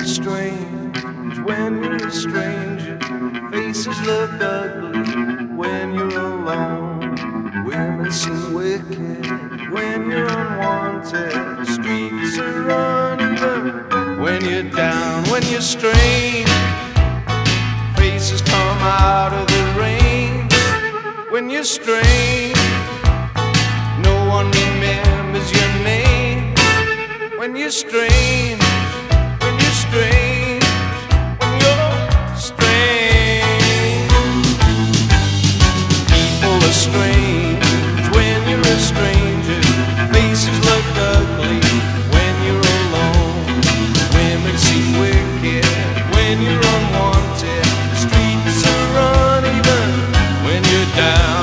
strange when you're a stranger. Faces look ugly when you're alone. Women seem wicked when you're unwanted. Streets are uneven when you're down, when you're strange. Faces come out of the rain when you're strange. No one remembers your name when you're strange. When you're strange, when you're strange. People are strange when you're a stranger. Faces look ugly when you're alone. Women seem wicked when you're unwanted. Streets are uneven when you're down.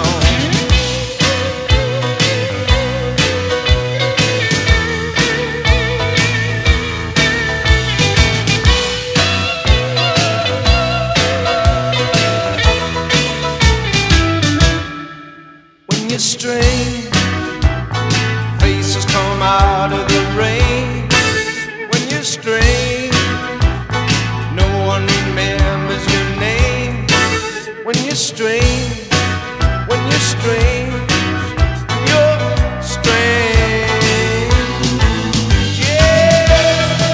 When you're strange, faces come out of the rain. When you're strange, no one remembers your name. When you're strange, when you're strange, you're strange. Yeah.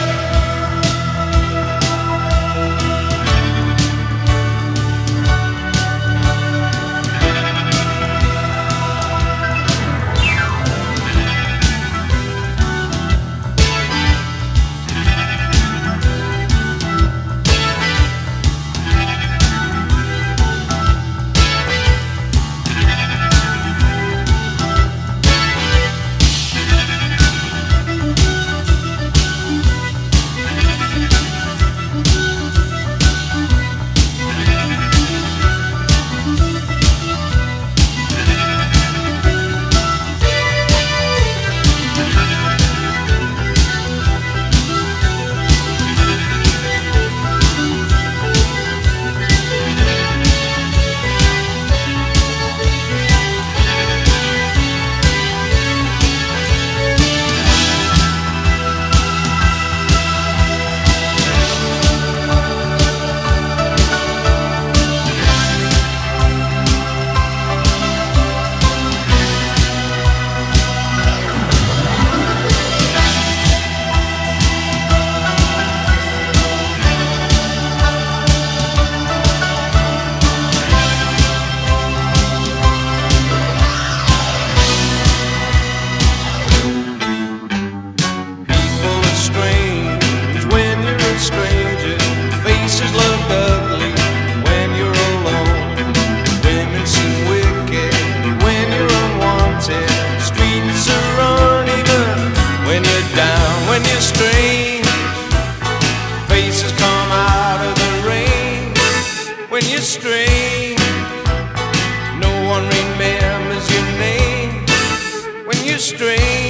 Stranger, faces look ugly when you're alone. Women seem wicked when you're unwanted. Streets are uneven when you're down. When you're strange, faces come out of the rain. When you're strange, no one remembers your name. When you're strange.